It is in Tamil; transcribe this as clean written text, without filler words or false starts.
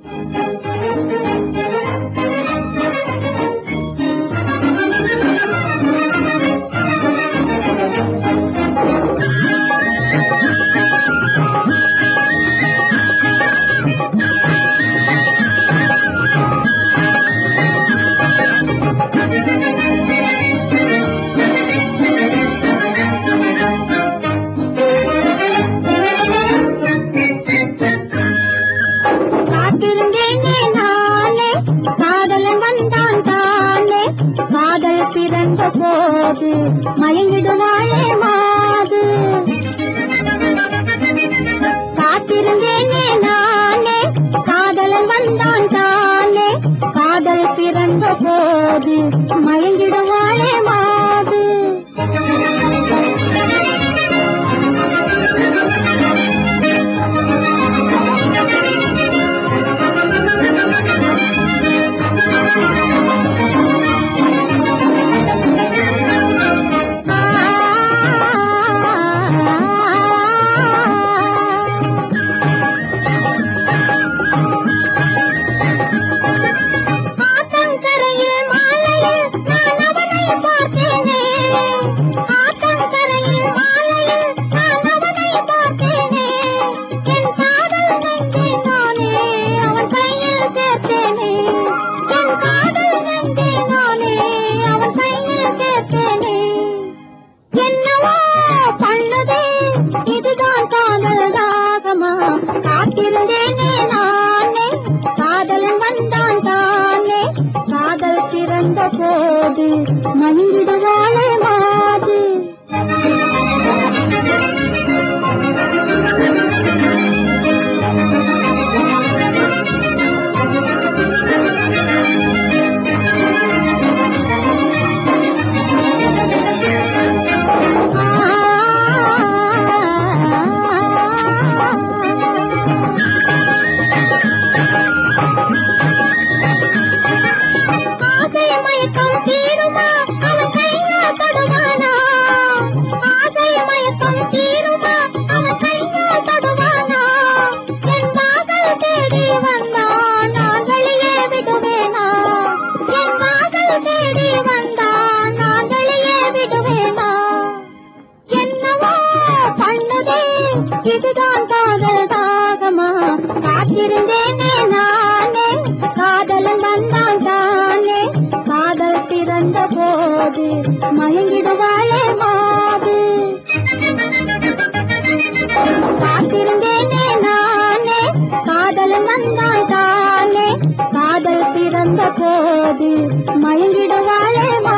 பிறந்த போது மயங்கிடுவாளே மாது காத்திருந்தேனே நானே காதலன் வந்தான் தானே காதல் பிறந்த போது மயங்கிடுவாளே மாது இதுதான் காதல் ராகமா காத்திருந்தேனே நானே காதலன் வந்தான் தானே காதல் பிறந்த போது மனிதவாளே மாது இதுதான் காதல் ராகமா காத்திருந்தேனே நானே காதலன் வந்தான் தானே காதல் பிறந்த போது மயங்கிடுவாளே மாது காத்திருந்தேனே நானே காதலன் வந்தான் தானே காதல் பிறந்த போது மயங்கிடுவாளே